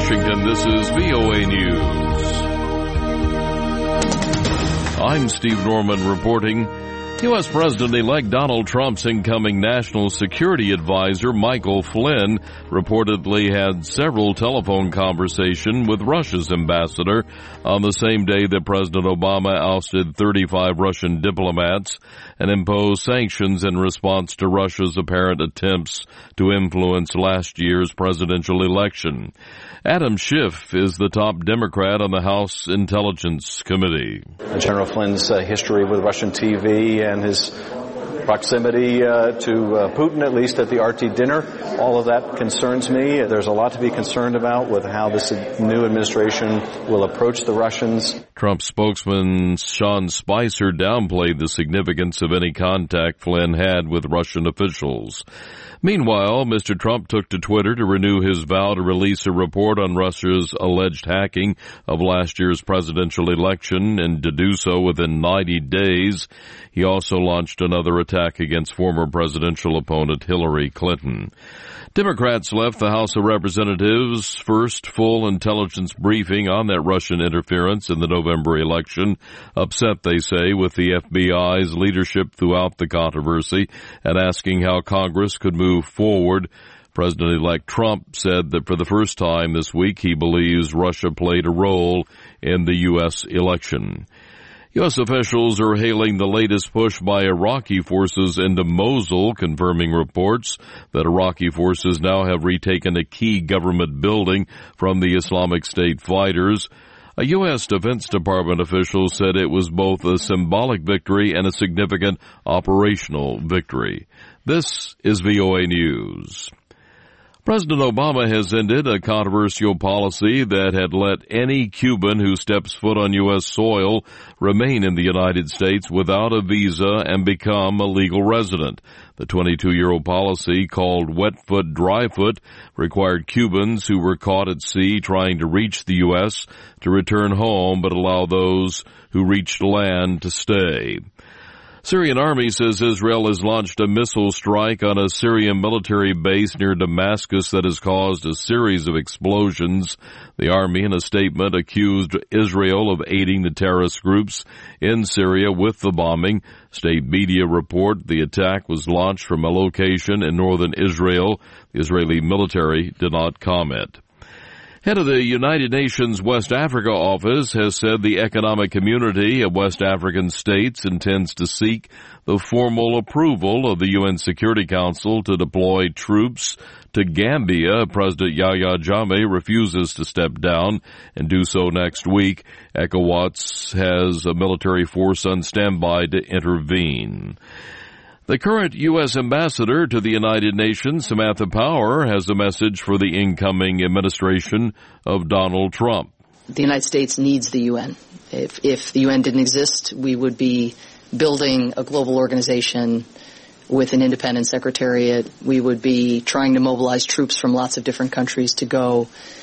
Washington, this is VOA News. I'm Steve Norman reporting. U.S. President-elect Donald Trump's incoming national security advisor, Michael Flynn, reportedly had several telephone conversations with Russia's ambassador on the same day that President Obama ousted 35 Russian diplomats and imposed sanctions in response to Russia's apparent attempts to influence last year's presidential election. Adam Schiff is the top Democrat on the House Intelligence Committee. General Flynn's history with Russian TV and his proximity to Putin, at least at the RT dinner, all of that concerns me. There's a lot to be concerned about with how this new administration will approach the Russians. Trump spokesman Sean Spicer downplayed the significance of any contact Flynn had with Russian officials. Meanwhile, Mr. Trump took to Twitter to renew his vow to release a report on Russia's alleged hacking of last year's presidential election, and to do so within 90 days. He also launched another attack against former presidential opponent Hillary Clinton. Democrats left the House of Representatives' first full intelligence briefing on that Russian interference in the November election, upset, they say, with the FBI's leadership throughout the controversy and asking how Congress could move forward. President-elect Trump said that for the first time this week he believes Russia played a role in the U.S. election. U.S. officials are hailing the latest push by Iraqi forces into Mosul, confirming reports that Iraqi forces now have retaken a key government building from the Islamic State fighters. A U.S. Defense Department official said it was both a symbolic victory and a significant operational victory. This is VOA News. President Obama has ended a controversial policy that had let any Cuban who steps foot on U.S. soil remain in the United States without a visa and become a legal resident. The 22-year-old policy, called Wet Foot, Dry Foot, required Cubans who were caught at sea trying to reach the U.S. to return home, but allow those who reached land to stay. Syrian army says Israel has launched a missile strike on a Syrian military base near Damascus that has caused a series of explosions. The army, in a statement, accused Israel of aiding the terrorist groups in Syria with the bombing. State media report the attack was launched from a location in northern Israel. The Israeli military did not comment. Head of the United Nations West Africa office has said the Economic Community of West African States intends to seek the formal approval of the UN Security Council to deploy troops to Gambia. President Yahya Jammeh refuses to step down and do so next week. ECOWAS has a military force on standby to intervene. The current U.S. ambassador to the United Nations, Samantha Power, has a message for the incoming administration of Donald Trump. The United States needs the UN. If the UN didn't exist, we would be building a global organization with an independent secretariat. We would be trying to mobilize troops from lots of different countries to go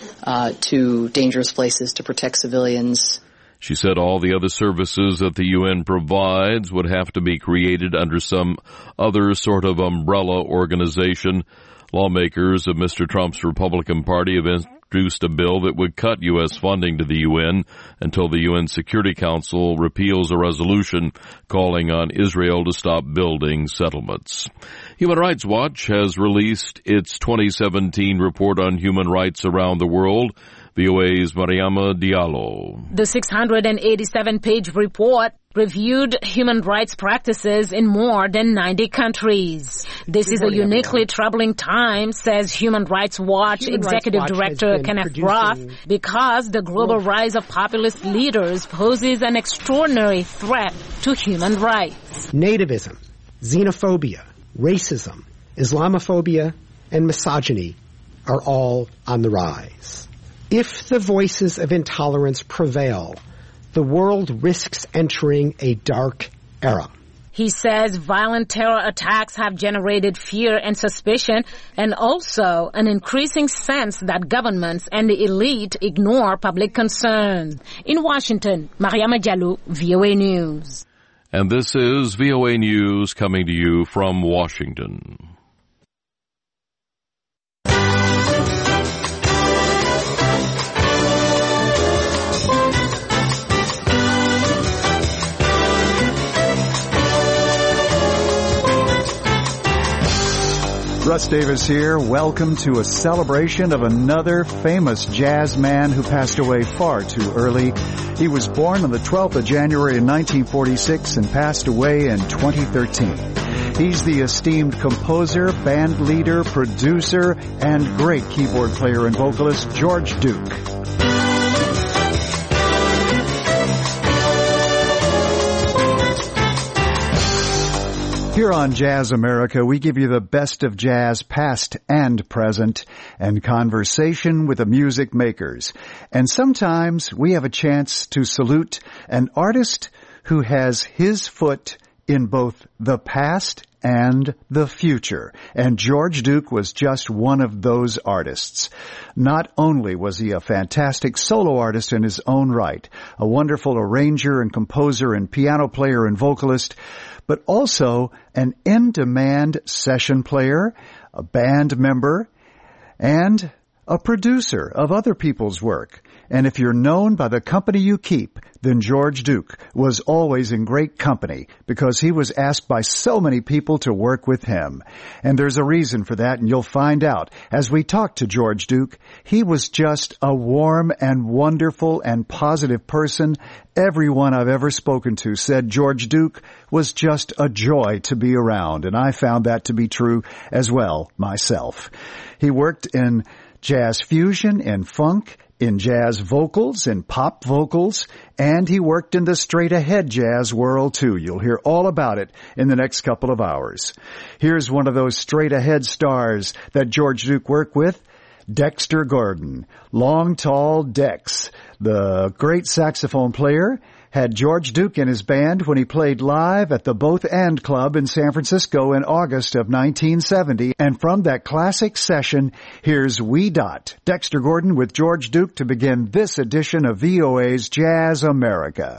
to dangerous places to protect civilians. She said all the other services that the UN provides would have to be created under some other sort of umbrella organization. Lawmakers of Mr. Trump's Republican Party have introduced a bill that would cut U.S. funding to the UN until the UN Security Council repeals a resolution calling on Israel to stop building settlements. Human Rights Watch has released its 2017 report on human rights around the world. VOA's Mariama Diallo. The 687-page report reviewed human rights practices in more than 90 countries. This is a uniquely troubling time, says Human Rights Watch Executive Director Kenneth Roth, because the global rise of populist leaders poses an extraordinary threat to human rights. Nativism, xenophobia, racism, Islamophobia, and misogyny are all on the rise. If the voices of intolerance prevail, the world risks entering a dark era. He says violent terror attacks have generated fear and suspicion, and also an increasing sense that governments and the elite ignore public concern. In Washington, Mariama Diallo, VOA News. And this is VOA News coming to you from Washington. Russ Davis here. Welcome to a celebration of another famous jazz man who passed away far too early. He was born on the 12th of January in 1946 and passed away in 2013. He's the esteemed composer, band leader, producer, and great keyboard player and vocalist, George Duke. Here on Jazz America, we give you the best of jazz past and present and conversation with the music makers. And sometimes we have a chance to salute an artist who has his foot in both the past and the future. And George Duke was just one of those artists. Not only was he a fantastic solo artist in his own right, a wonderful arranger and composer and piano player and vocalist, but also an in-demand session player, a band member, and a producer of other people's work. And if you're known by the company you keep, then George Duke was always in great company because he was asked by so many people to work with him. And there's a reason for that, and you'll find out as we talk to George Duke. He was just a warm and wonderful and positive person. Everyone I've ever spoken to said George Duke was just a joy to be around, and I found that to be true as well myself. He worked in jazz fusion, in funk, in jazz vocals, in pop vocals, and he worked in the straight-ahead jazz world, too. You'll hear all about it in the next couple of hours. Here's one of those straight-ahead stars that George Duke worked with, Dexter Gordon. Long, tall Dex, the great saxophone player, had George Duke in his band when he played live at the Both And Club in San Francisco in August of 1970. And from that classic session, here's Wee Dot, Dexter Gordon with George Duke to begin this edition of VOA's Jazz America.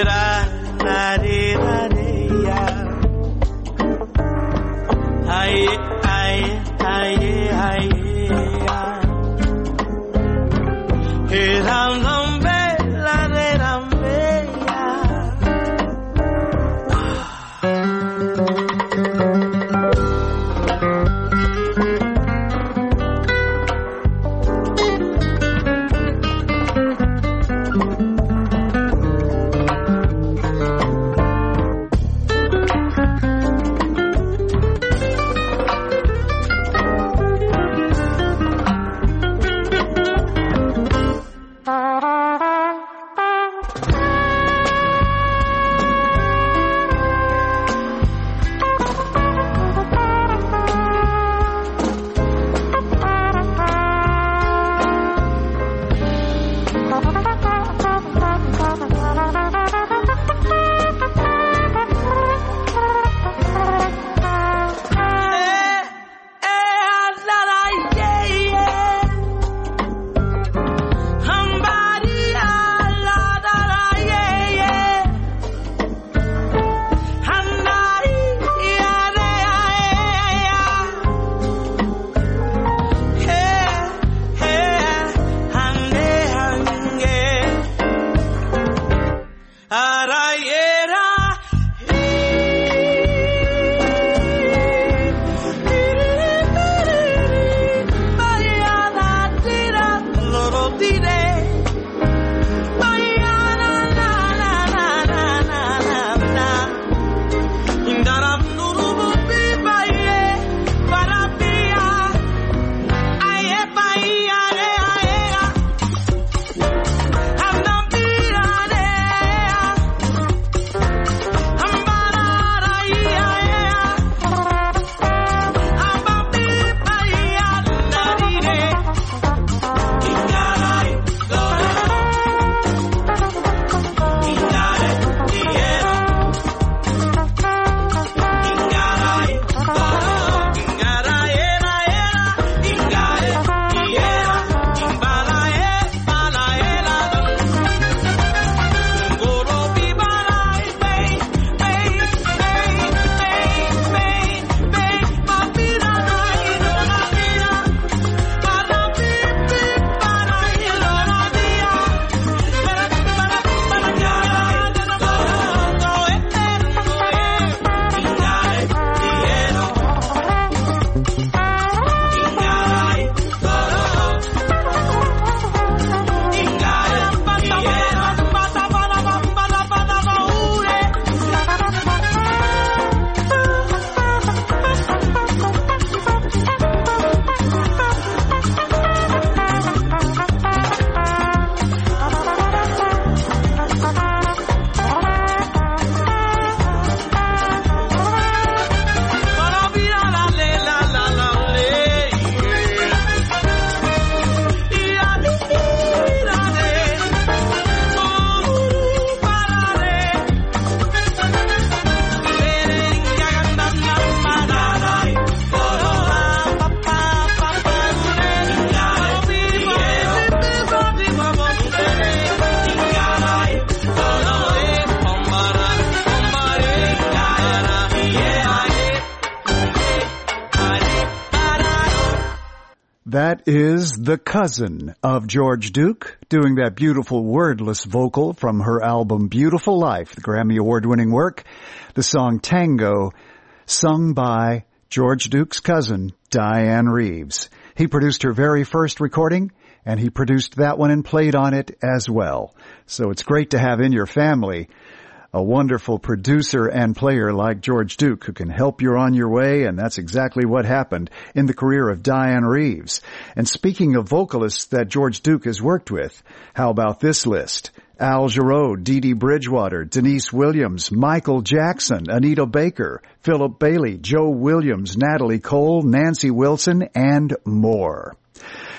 That is the cousin of George Duke, doing that beautiful wordless vocal from her album Beautiful Life, the Grammy Award-winning work, the song Tango, sung by George Duke's cousin, Dianne Reeves. He produced her very first recording, and he produced that one and played on it as well. So it's great to have in your family a wonderful producer and player like George Duke who can help you on your way, and that's exactly what happened in the career of Dianne Reeves. And speaking of vocalists that George Duke has worked with, how about this list? Al Jarreau, Dee Dee Bridgewater, Denise Williams, Michael Jackson, Anita Baker, Philip Bailey, Joe Williams, Natalie Cole, Nancy Wilson, and more.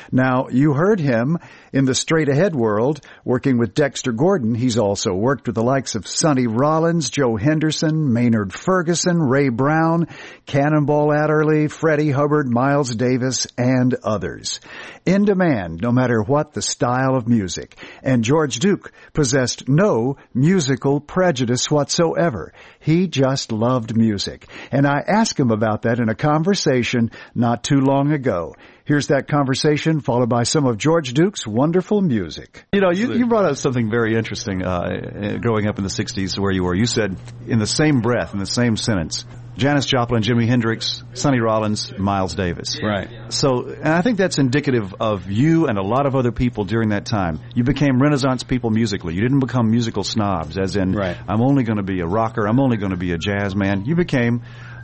Now, you heard him in the Straight Ahead world, working with Dexter Gordon. He's also worked with the likes of Sonny Rollins, Joe Henderson, Maynard Ferguson, Ray Brown, Cannonball Adderley, Freddie Hubbard, Miles Davis, and others. In demand, no matter what the style of music. And George Duke possessed no musical prejudice whatsoever. He just loved music. And I asked him about that in a conversation not too long ago. Here's that conversation, followed by some of George Duke's wonderful music. You know, you brought up something very interesting growing up in the 60s where you were. You said, in the same breath, in the same sentence, Janis Joplin, Jimi Hendrix, Sonny Rollins, Miles Davis. Right. So, and I think that's indicative of you and a lot of other people during that time. You became Renaissance people musically. You didn't become musical snobs, as in, right. I'm only going to be a rocker, I'm only going to be a jazz man. You became,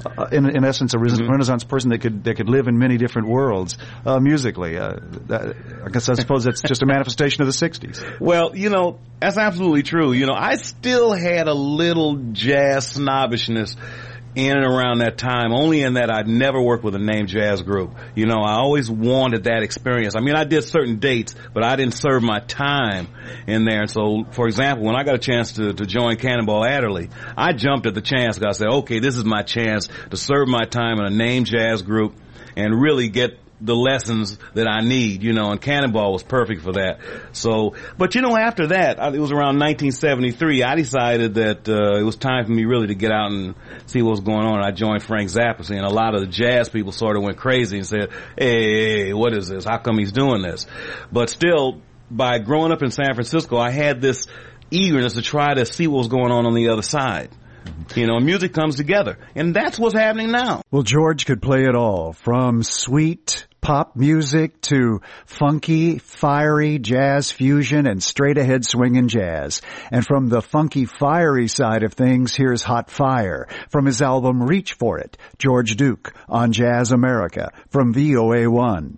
in essence, a Renaissance person that could live in many different worlds musically. I suppose that's just a manifestation of the 60s. Well, you know, that's absolutely true. You know, I still had a little jazz snobbishness in and around that time, only in that I'd never worked with a named jazz group. You know, I always wanted that experience. I mean, I did certain dates, but I didn't serve my time in there. And so, for example, when I got a chance to join Cannonball Adderley, I jumped at the chance because I said, okay, this is my chance to serve my time in a named jazz group and really get the lessons that I need, you know, and Cannonball was perfect for that. So, but you know, after that, it was around 1973, I decided that it was time for me really to get out and see what was going on. I joined Frank Zappa, and a lot of the jazz people sort of went crazy and said, hey, what is this? How come he's doing this? But still, by growing up in San Francisco, I had this eagerness to try to see what was going on the other side. You know, music comes together, and that's what's happening now. Well, George could play it all, from sweet pop music to funky, fiery jazz fusion and straight-ahead swinging jazz. And from the funky, fiery side of things, here's Hot Fire. From his album Reach For It, George Duke on Jazz America from VOA1.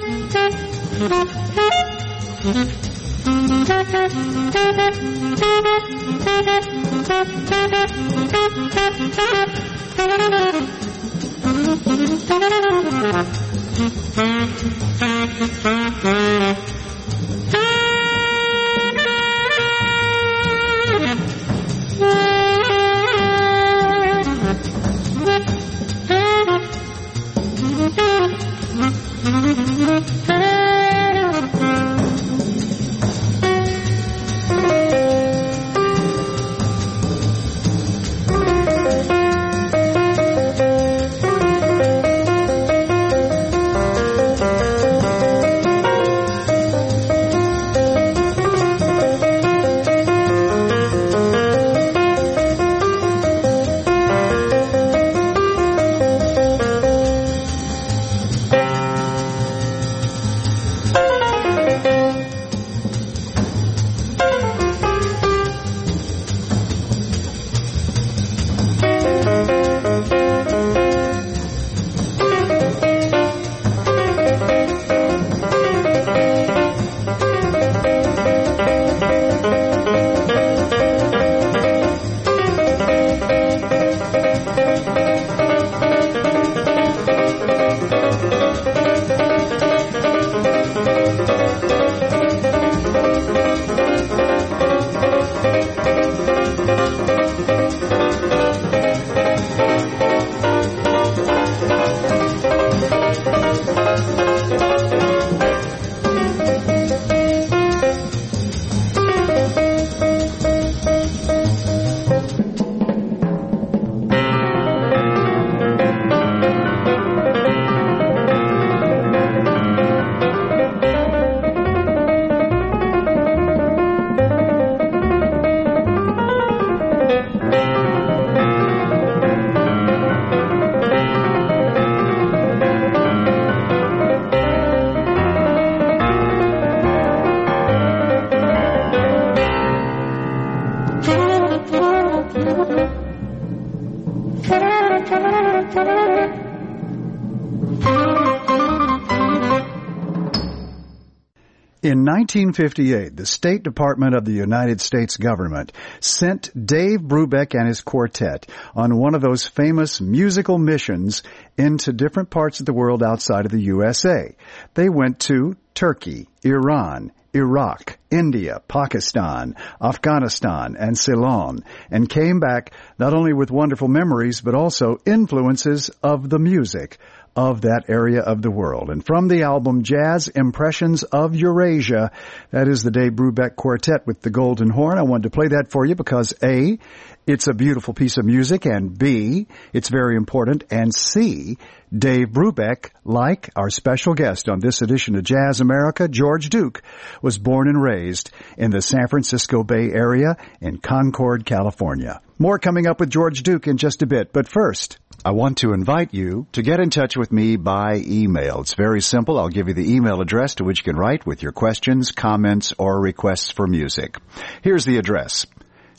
In 1958, the State Department of the United States government sent Dave Brubeck and his quartet on one of those famous musical missions into different parts of the world outside of the USA. They went to Turkey, Iran, Iraq, India, Pakistan, Afghanistan, and Ceylon, and came back not only with wonderful memories, but also influences of the music of that area of the world. And from the album Jazz Impressions of Eurasia, that is the Dave Brubeck Quartet with the Golden Horn. I wanted to play that for you because A, it's a beautiful piece of music, and B, it's very important, and C, Dave Brubeck, like our special guest on this edition of Jazz America, George Duke, was born and raised in the San Francisco Bay Area in Concord, California. More coming up with George Duke in just a bit, but first, I want to invite you to get in touch with me by email. It's very simple. I'll give you the email address to which you can write with your questions, comments, or requests for music. Here's the address: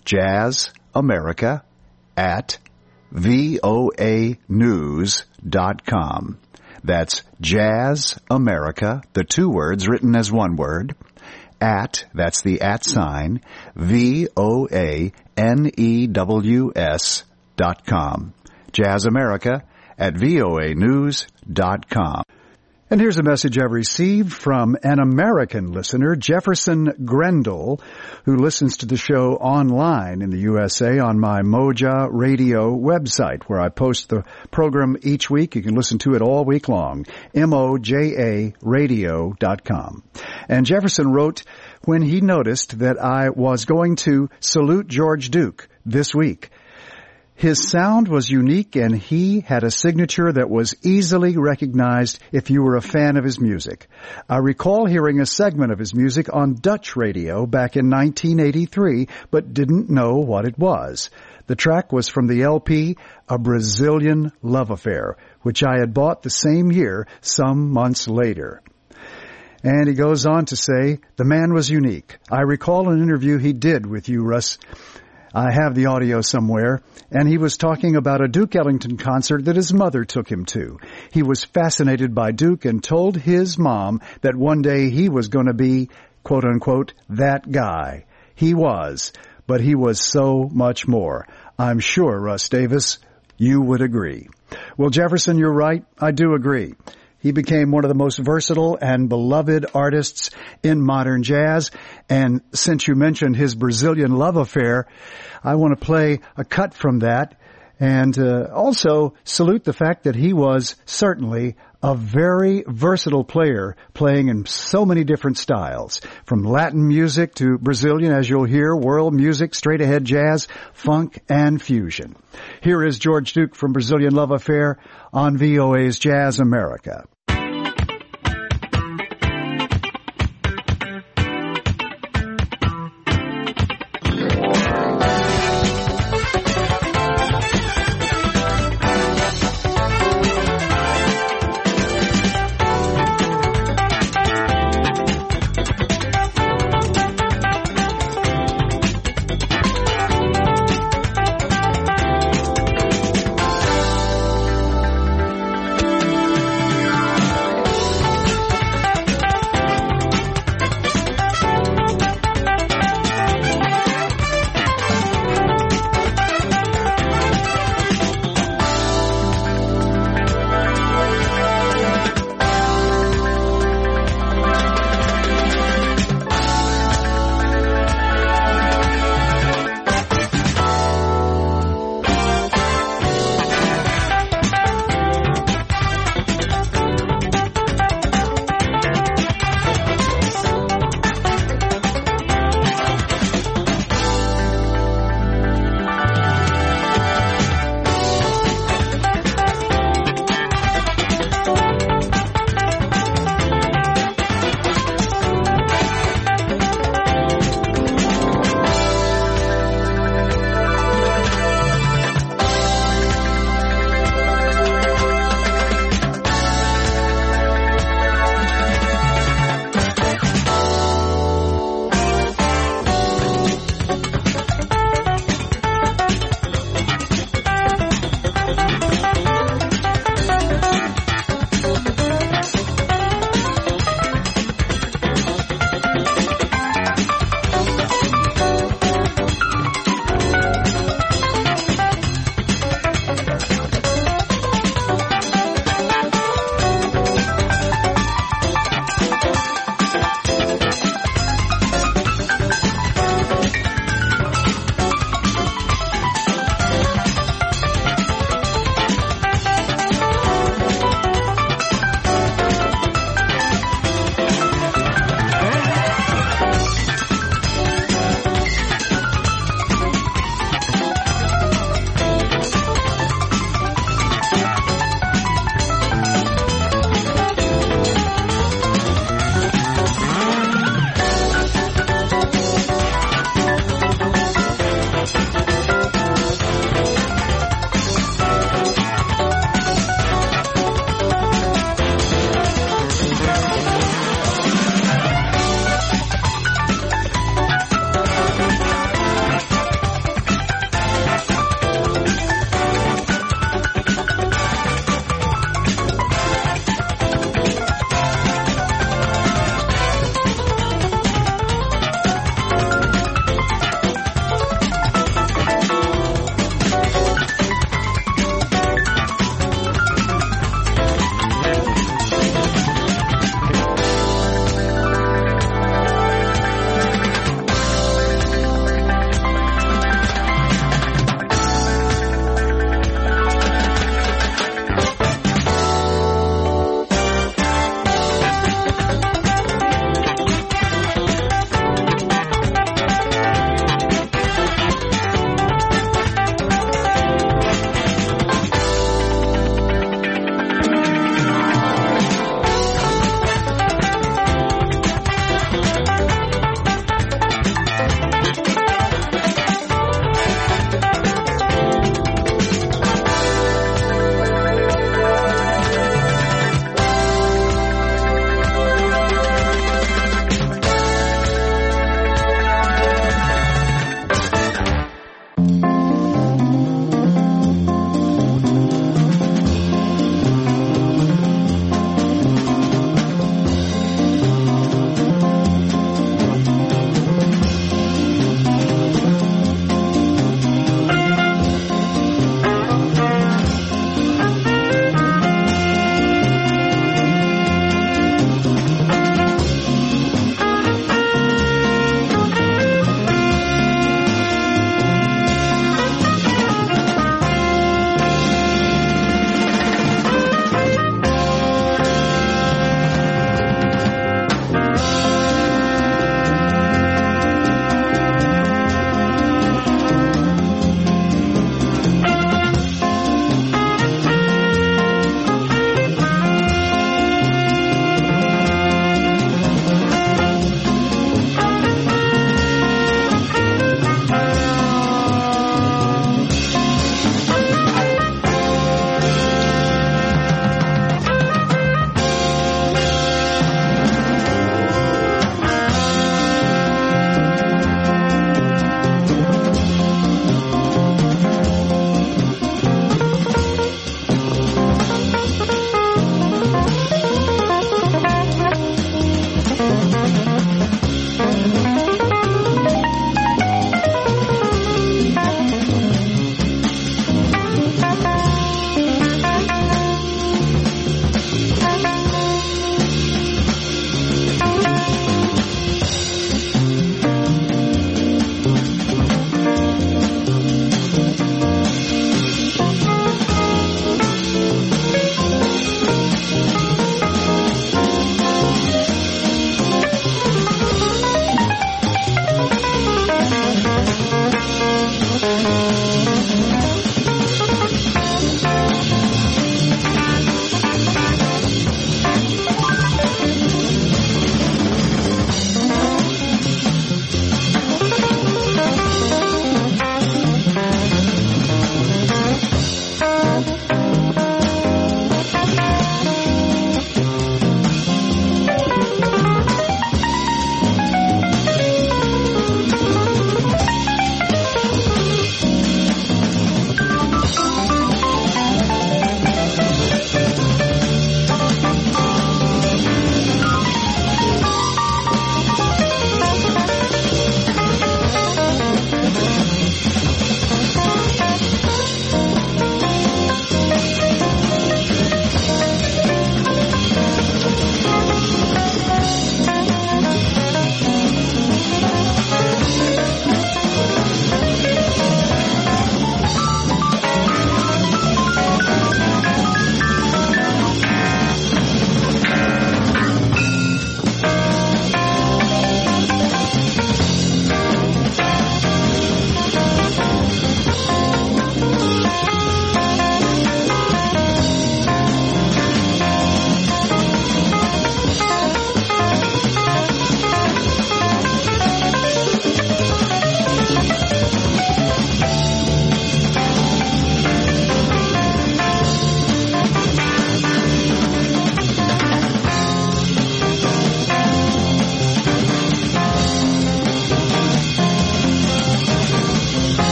jazzamerica@voanews.com. That's jazzamerica, the two words written as one word, that's the @ sign, VOANEWS.com. jazzamerica@voanews.com. And here's a message I've received from an American listener, Jefferson Grendel, who listens to the show online in the USA on my Moja Radio website, where I post the program each week. You can listen to it all week long, MOJAradio.com. And Jefferson wrote when he noticed that I was going to salute George Duke this week. His sound was unique, and he had a signature that was easily recognized if you were a fan of his music. I recall hearing a segment of his music on Dutch radio back in 1983, but didn't know what it was. The track was from the LP A Brazilian Love Affair, which I had bought the same year, some months later. And he goes on to say, the man was unique. I recall an interview he did with you, Russ, I have the audio somewhere, and he was talking about a Duke Ellington concert that his mother took him to. He was fascinated by Duke and told his mom that one day he was going to be, quote unquote, that guy. He was, but he was so much more. I'm sure, Russ Davis, you would agree. Well, Jefferson, you're right. I do agree. He became one of the most versatile and beloved artists in modern jazz. And since you mentioned his Brazilian love affair, I want to play a cut from that and also salute the fact that he was certainly a very versatile player, playing in so many different styles, from Latin music to Brazilian, as you'll hear, world music, straight-ahead jazz, funk, and fusion. Here is George Duke from Brazilian Love Affair on VOA's Jazz America.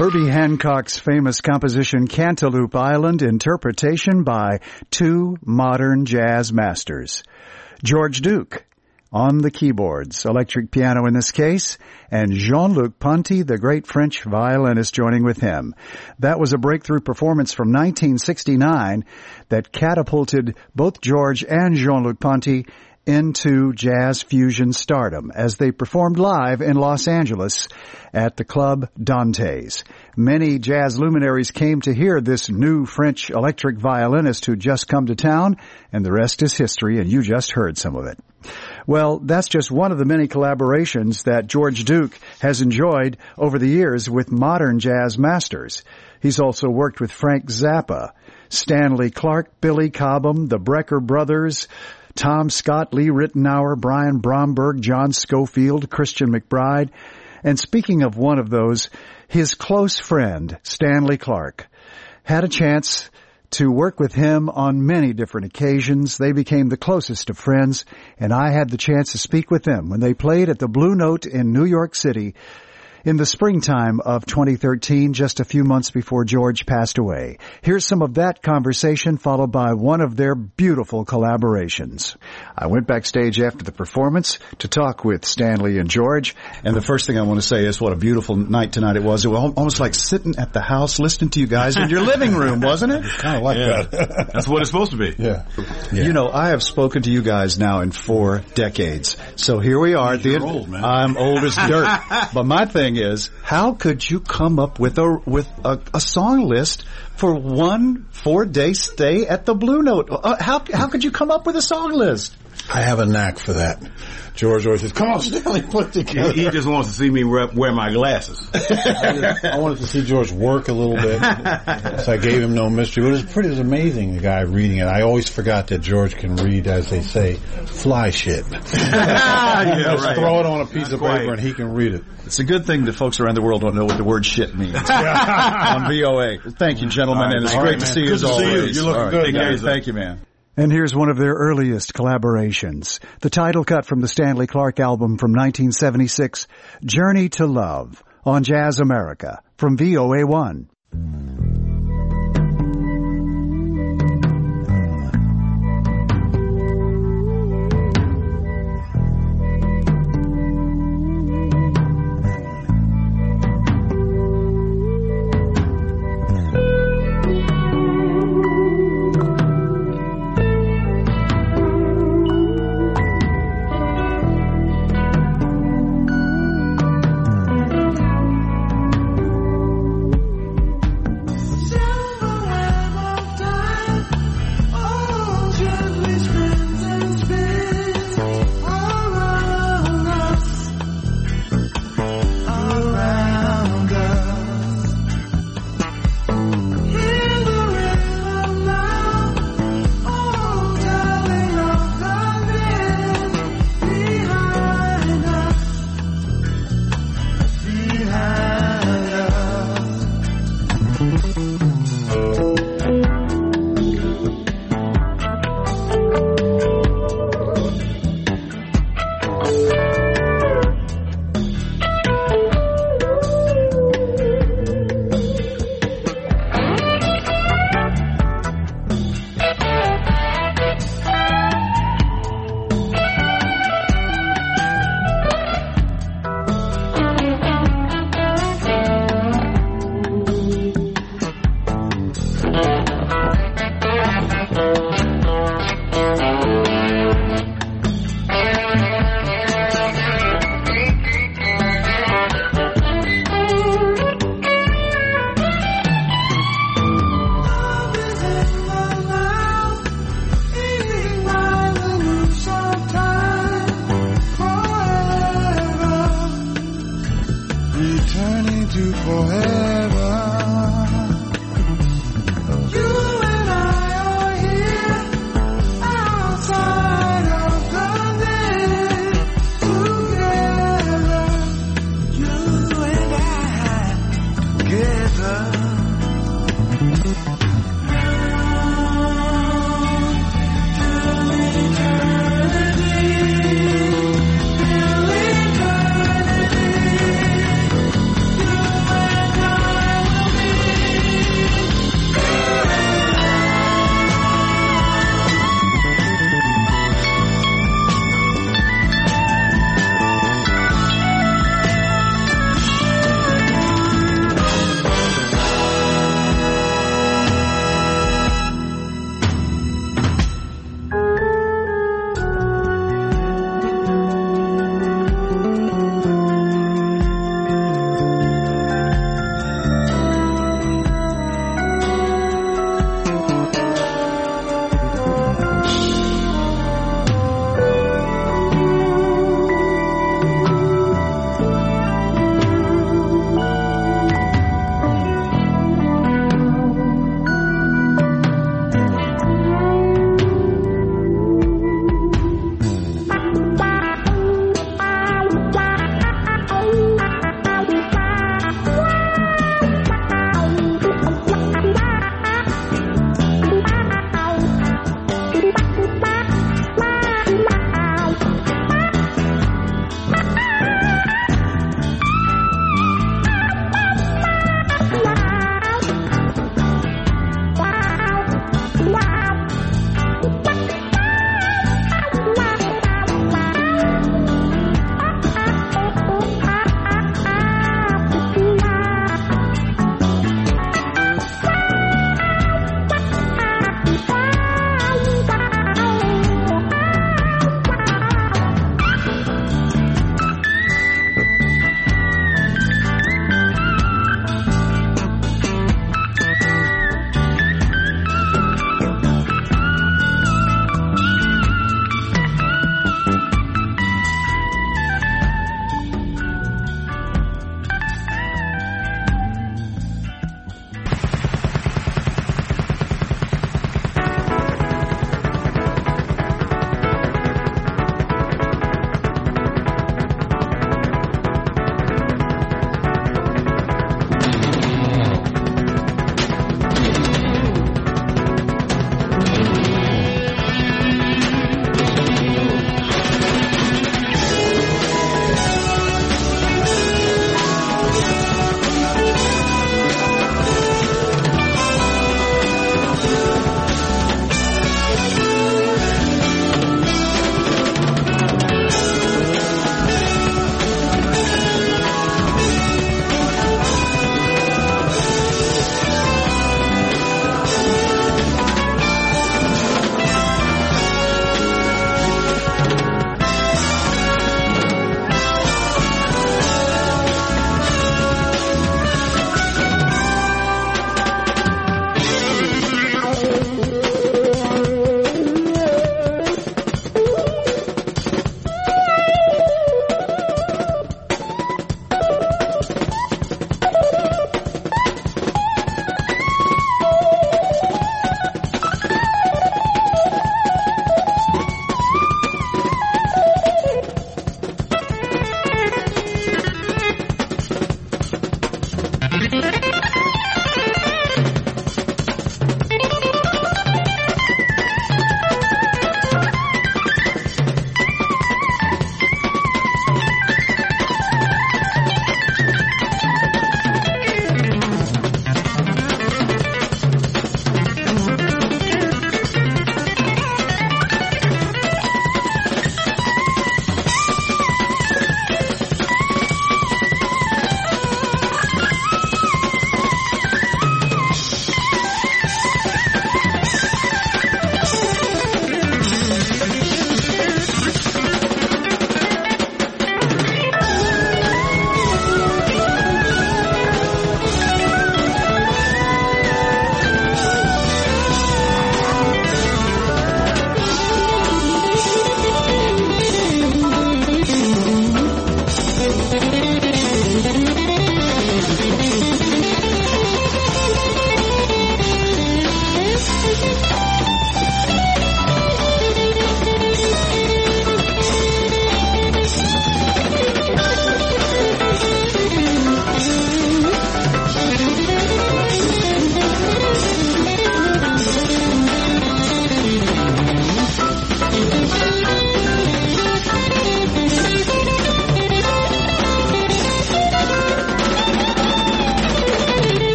Herbie Hancock's famous composition Cantaloupe Island, interpretation by two modern jazz masters. George Duke on the keyboards, electric piano in this case, and Jean-Luc Ponty, the great French violinist, joining with him. That was a breakthrough performance from 1969 that catapulted both George and Jean-Luc Ponty into jazz fusion stardom as they performed live in Los Angeles at the club Dante's. Many jazz luminaries came to hear this new French electric violinist who'd just come to town, and the rest is history, and you just heard some of it. Well, that's just one of the many collaborations that George Duke has enjoyed over the years with modern jazz masters. He's also worked with Frank Zappa, Stanley Clarke, Billy Cobham, the Brecker Brothers, Tom Scott, Lee Ritenour, Brian Bromberg, John Schofield, Christian McBride. And speaking of one of those, his close friend, Stanley Clarke, had a chance to work with him on many different occasions. They became the closest of friends, and I had the chance to speak with them when they played at the Blue Note in New York City in the springtime of 2013, just a few months before George passed away. Here's some of that conversation, followed by one of their beautiful collaborations. I went backstage after the performance to talk with Stanley and George, and the first thing I want to say is what a beautiful night tonight it was. It was almost like sitting at the house listening to you guys in your living room, wasn't it? Kind of like that. That's what it's supposed to be. Yeah. You know, I have spoken to you guys now in 4 decades. So here we are. You're old, man. I'm old as dirt. But my thing is, how could you come up with a song list for one 4-day stay at the Blue Note? How could you come up with a song list? I have a knack for that. George always says, "Come on, Stanley, put it together." He just wants to see me wear my glasses. I wanted to see George work a little bit, so I gave him no mystery. But it was amazing, the guy reading it. I always forgot that George can read, as they say, fly shit. Yeah, right. Throw it on a piece of paper and he can read it. It's a good thing that folks around the world don't know what the word shit means. On VOA. Thank you, gentlemen, and it's great to see you as always. Good to see you. You're looking good. Thank you, man. And here's one of their earliest collaborations, the title cut from the Stanley Clarke album from 1976, Journey to Love, on Jazz America, from VOA1.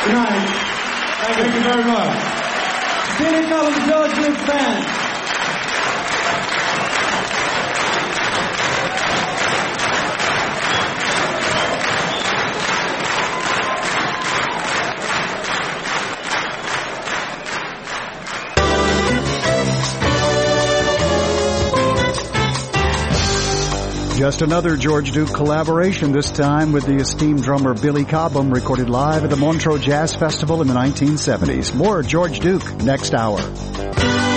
Good night. Thank you very much. Billy Cobham, George Duke Band. Just another George Duke collaboration, this time with the esteemed drummer Billy Cobham, recorded live at the Montreux Jazz Festival in the 1970s. More George Duke next hour.